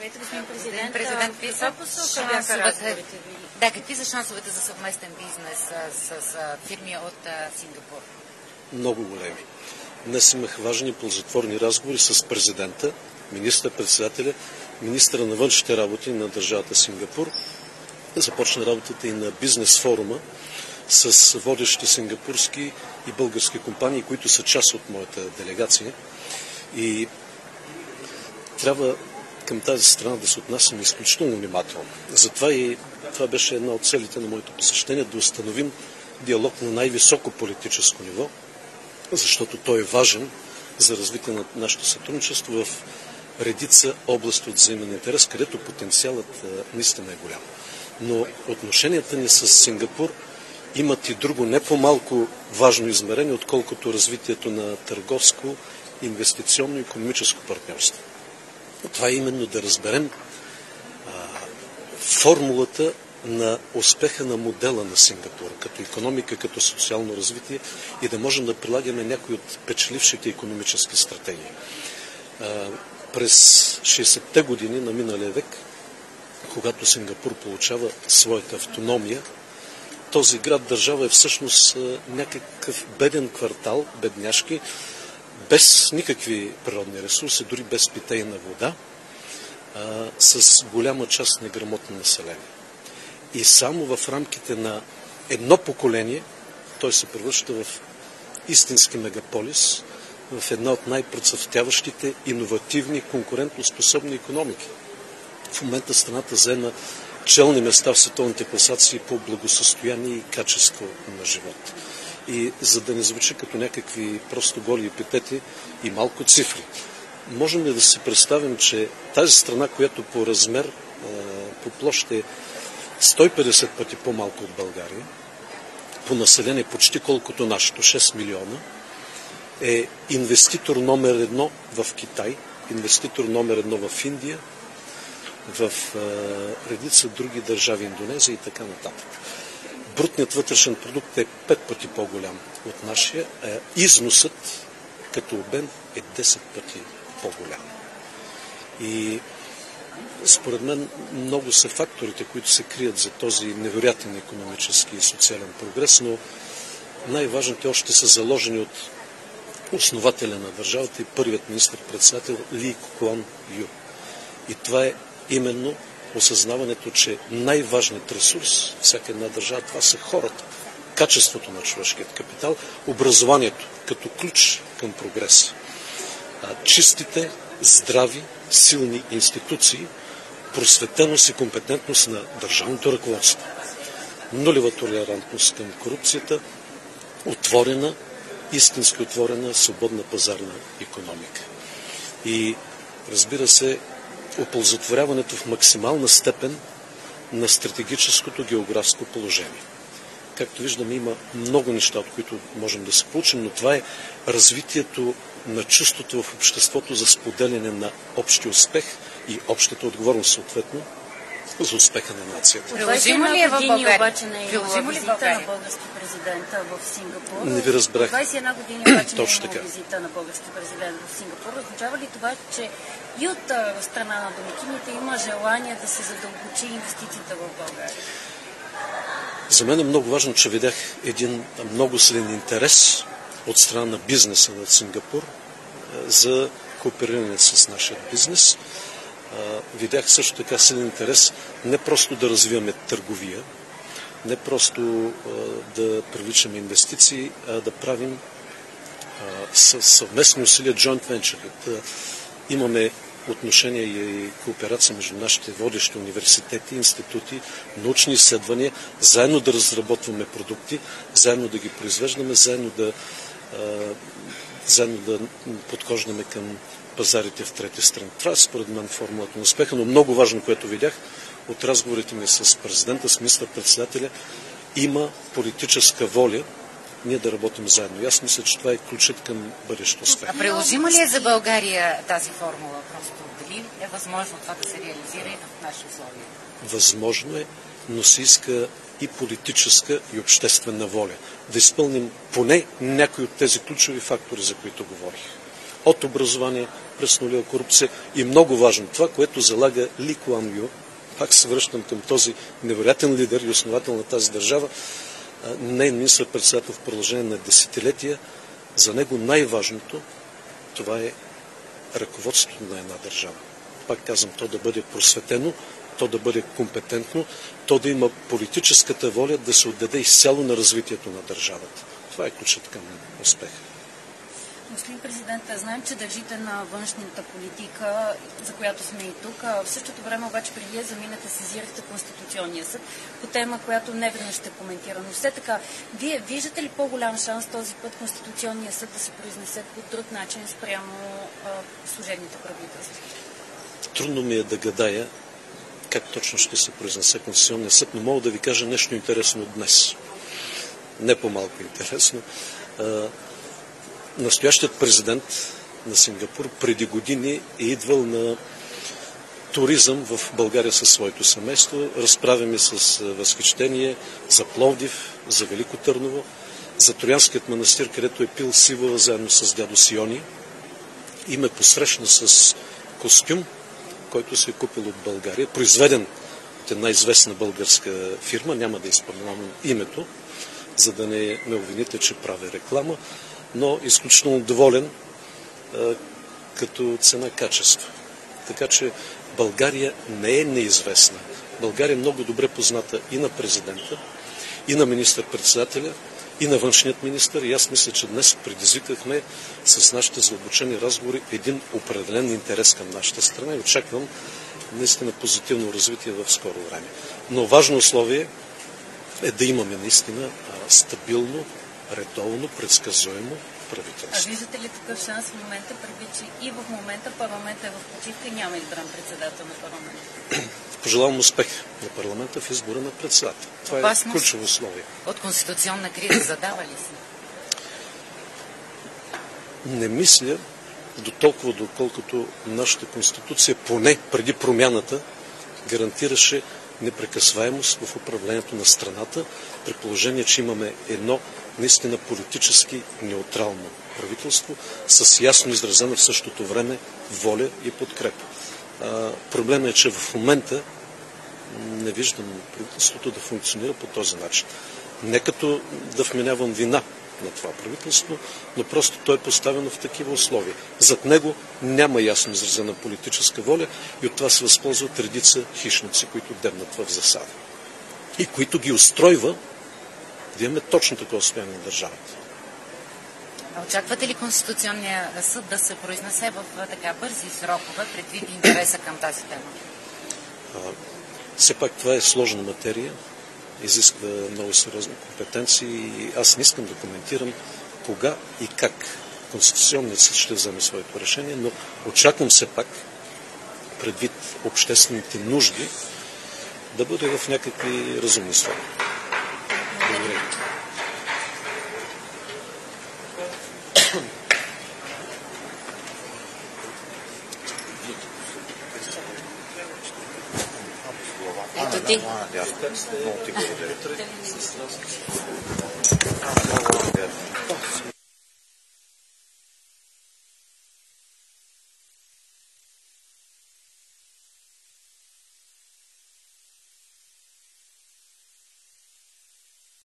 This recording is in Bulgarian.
Здравейте, господин президент. Каква посока бяха разговорите ви? Да, какви са шансовете за съвместен бизнес с фирми от Сингапур? Много големи. Днес имах важни и ползотворни разговори с президента, министър-председателя, министъра на външните работи на държавата Сингапур. Започна работата и на бизнес форума с водещи сингапурски и български компании, които са част от моята делегация. И трябва към тази страна да се отнасяме изключително внимателно. Затова и това беше една от целите на моето посещение, да установим диалог на най-високо политическо ниво, защото той е важен за развитие на нашето сътрудничество в редица области от взаимен интерес, където потенциалът наистина е голям. Но отношенията ни с Сингапур имат и друго не по-малко важно измерение, отколкото развитието на търговско, инвестиционно и икономическо партньорство. Това е именно да разберем формулата на успеха на модела на Сингапур, като икономика, като социално развитие и да можем да прилагаме някои от печелившите икономически стратегии. През 60-те години на миналия век, когато Сингапур получава своята автономия, този град-държава е всъщност някакъв беден квартал, бедняшки, без никакви природни ресурси, дори без питейна вода, с голяма част неграмотно население. И само в рамките на едно поколение той се превръща в истински мегаполис, в една от най-процъфтяващите, иновативни, конкурентоспособни икономики. В момента страната заема челни места в световните класации по благосъстояние и качество на живот. И за да не звучи като някакви просто голи епитети и малко цифри, можем ли да си представим, че тази страна, която по размер, по площ е 150 пъти по-малко от България, по население почти колкото нашето, 6 милиона, е инвеститор номер едно в Китай, инвеститор номер едно в Индия, в редица други държави, Индонезия и така нататък. Брутният вътрешен продукт е 5 пъти по-голям от нашия, а износът като обем е 10 пъти по-голям. И според мен много са факторите, които се крият за този невероятен икономически и социален прогрес, но най-важните още са заложени от основателя на държавата и първият министър-председател Ли Куан Ю. И това е именно осъзнаването, че най-важният ресурс всяка една държава, това са хората, качеството на човешкият капитал, образованието като ключ към прогреса. Чистите, здрави, силни институции, просветеност и компетентност на държавното ръководство, нулева толерантност към корупцията, отворена, истински отворена, свободна пазарна икономика. И разбира се, оползотворяването в максимална степен на стратегическото географско положение. Както виждаме, има много неща, от които можем да се получим, но това е развитието на чувството в обществото за споделяне на общи успех и общата отговорност, съответно, за успеха на нацията. Приложимо ли е в България? Обаче не е визита на български президент в Сингапур. Не ви разбрах. 21 години обаче не е визита на български президент в Сингапур. Означава ли това, че и от страна на домакините има желание да се задълбочи инвестициите в България? За мен е много важно, че видях един много силен интерес от страна на бизнеса на Сингапур за коопериране с нашия бизнес. Видях също така силен интерес не просто да развиваме търговия, не просто да привличаме инвестиции, а да правим съвместни усилия, joint venture. Да имаме отношения и кооперация между нашите водещи университети, институти, научни изследвания, заедно да разработваме продукти, заедно да ги произвеждаме, заедно да подхождаме към пазарите в трети страни. Това е според мен формулата на успеха, но много важно, което видях от разговорите ми с президента, с министър-председателя, има политическа воля ние да работим заедно. И аз мисля, че това е ключът към бъдещ успех. А приложима ли е за България тази формула? Просто дали е възможно това да се реализира и в наши условия? Възможно е, но се иска и политическа, и обществена воля. Да изпълним поне някои от тези ключови фактори, за които говорих. от образование през нулева корупция и много важно, това, което залага Ли Куан Ю, пак се връщам към този невероятен лидер и основател на тази държава, не министър-председател в продължение на десетилетия, за него най-важното това е ръководството на една държава. Пак казвам, то да бъде просветено, то да бъде компетентно, то да има политическата воля да се отдаде изцяло на развитието на държавата. Това е ключът към успеха. Господин президент, знаем, че държите на външната политика, за която сме и тук. В същото време обаче преди да заминете сезирахте Конституционния съд по тема, която не веднъж ще коментира. Но все така, вие виждате ли по-голям шанс този път Конституционния съд да се произнесе по друг начин спрямо служебните правителства? Трудно ми е да гадая как точно ще се произнесе Конституционния съд, но мога да ви кажа нещо интересно днес. Не по-малко интересно. Настоящият президент на Сингапур преди години е идвал на туризъм в България със своето семейство. Разправяме с възхищение за Пловдив, за Велико Търново, за Троянският манастир, където е пил сивала заедно с дядо Сиони и ме посрещна с костюм, който се е купил от България, произведен от една известна българска фирма, няма да изпоменавам името, за да не ме обвините, че правя реклама, но изключително доволен като цена-качество. Така че България не е неизвестна. България е много добре позната и на президента, и на министър-председателя, и на външният министър. И аз мисля, че днес предизвикахме с нашите задълбочени разговори един определен интерес към нашата страна и очаквам наистина позитивно развитие в скоро време. Но важно условие е да имаме наистина стабилно, редовно, предсказуемо правителство. А виждате ли такъв шанс в момента, предвид, че и в момента парламентът е в почивка и няма избран председател на парламента? Пожелавам успех на парламента в избора на председател. Това е ключово условие. От конституционна криза задава ли се? Не мисля до толкова, доколкото нашата конституция, поне преди промяната, гарантираше непрекъсваемост в управлението на страната, при положение, че имаме едно наистина политически неутрално правителство с ясно изразена в същото време воля и подкрепа. Проблемът е, че в момента не виждам правителството да функционира по този начин. Не като да вменявам вина на това правителство, но просто то е поставено в такива условия. Зад него няма ясно изразена политическа воля и от това се възползват редица хищници, които дебнат в засада. И които ги устройва да имаме точно такова състояние на държавата. Очаквате ли Конституционния съд да се произнесе в така бързи срокове, предвид интереса към тази тема? Все пак това е сложна материя, изисква много сериозни компетенции и аз не искам да коментирам кога и как Конституционният съд ще вземе своето решение, но очаквам все пак, предвид обществените нужди, да бъде в някакви разумни срокове. Благодаря. Ето ти. Много ти благодаря.